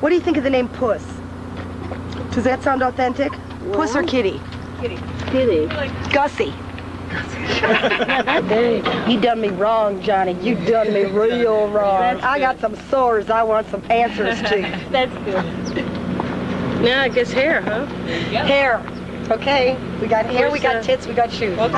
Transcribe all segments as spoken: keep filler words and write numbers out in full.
What do you think of the name Puss? Does that sound authentic? Well, Puss or Kitty? Kitty. Kitty. Gussie. Yeah, that big. You done me wrong, Johnny. You done me real wrong. I got some sores I want some answers to. That's good. Now I guess hair, huh? Yeah. Hair. Okay. We got hair, we got tits, we got shoes. Okay.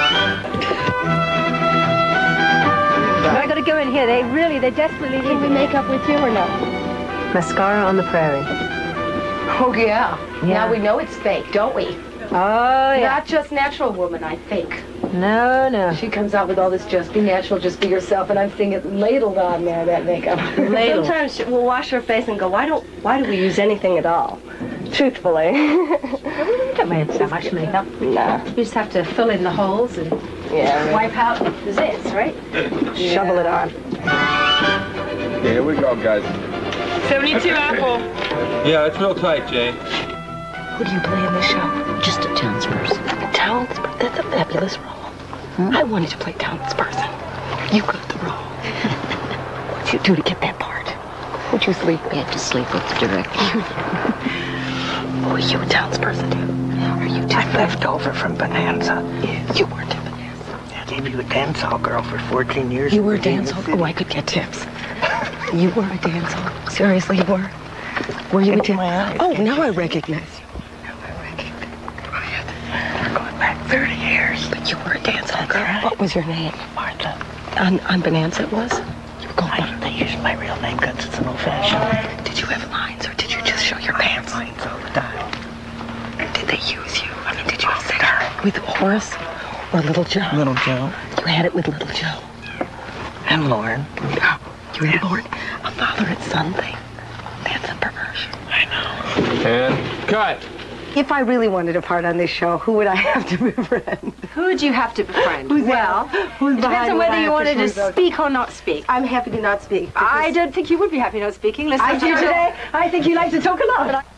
I gotta go in here. They really, they desperately need we make up with you or no? Mascara on the prairie. Oh, yeah. Yeah. Now we know it's fake, don't we? Oh, yeah. Not just natural woman, I think. No, no. She comes out with all this just be natural, just be yourself, and I'm seeing it ladled on there, that makeup. Ladled. Sometimes we'll wash her face and go, why don't, why do we use anything at all? Truthfully. We don't make so much makeup. No. You just have to fill in the holes and Yeah. wipe out the zits, right? Yeah. Shovel it on. Okay, here we go, guys. seventy-two apple. Yeah, it's real tight, Jay. Who do you play in this show? Just a townsperson. A townsperson? That's a fabulous role. Hmm? I wanted to play townsperson. You got the role. What'd you do to get that part? Who'd you sleep with? We had to sleep with the director. Oh, you a townsperson too? Are you too? I left over from Bonanza. Yes. You weren't in Bonanza. I gave you a dance hall girl for fourteen years. You were a dance hall? Oh, I could get tips. You were a dance hall? Seriously, you were? Were you a dance hall? Oh, now I recognize you. Now I recognize you. We're going back thirty years. But you were a dance hall girl. Right. What was your name? Martha. On, on Bonanza it was? You were going I, they use my real name because it's an old fashioned. Did you have lines or did you just show your pants? I have lines all the time. Did they use you? I mean, did you have sex with Horace or Little Joe? Little Joe. You had it with Little Joe. And Lauren. Oh, you had Lauren? A father and son thing. That's a perversion. I know. And cut. If I really wanted a part on this show, who would I have to befriend? Who would you have to befriend? Who's well, Who's it depends on whether you wanted to speak or not speak. I'm happy to not speak. I don't think you would be happy not speaking. Listen I do today. I think you like to talk a lot.